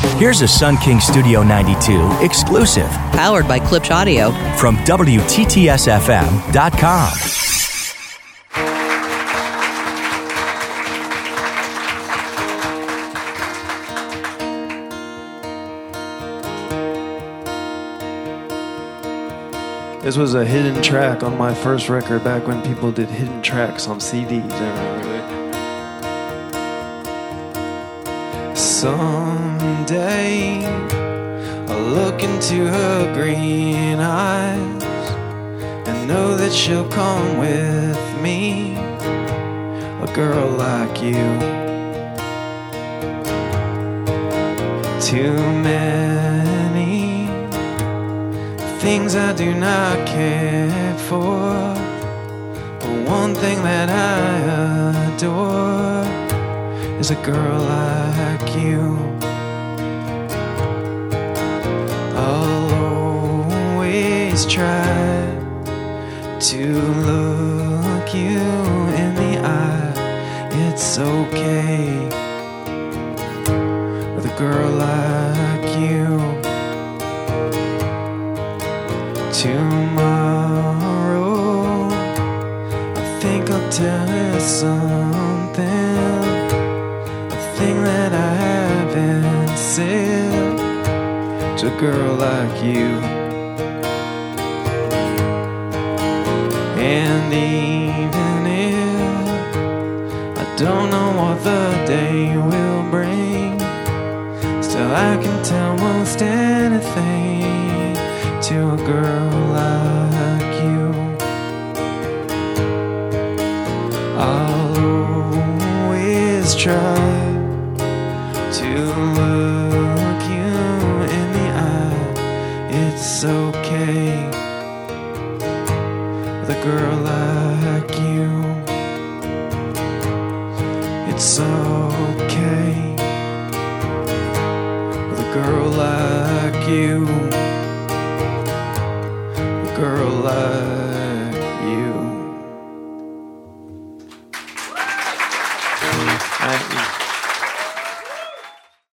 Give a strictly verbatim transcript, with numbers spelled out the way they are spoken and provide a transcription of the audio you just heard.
Here's a Sun King Studio ninety-two exclusive. Powered by Klipsch Audio. From W T T S F M dot com. This was a hidden track on my first record back when people did hidden tracks on C Ds. Someday I'll look into her green eyes and know that she'll come with me, a girl like you. Too many things I do not care for, but one thing that I adore is a girl like you. I'll always try to look you in the eye. It's okay with a girl like you. Tomorrow I think I'll tell you something, a thing that I haven't said to a girl like you. And even if I don't know what the day will bring, still I can tell most anything to a girl like you. I'll always try to look you in the eye. It's okay with a girl like you. It's okay with a girl like you.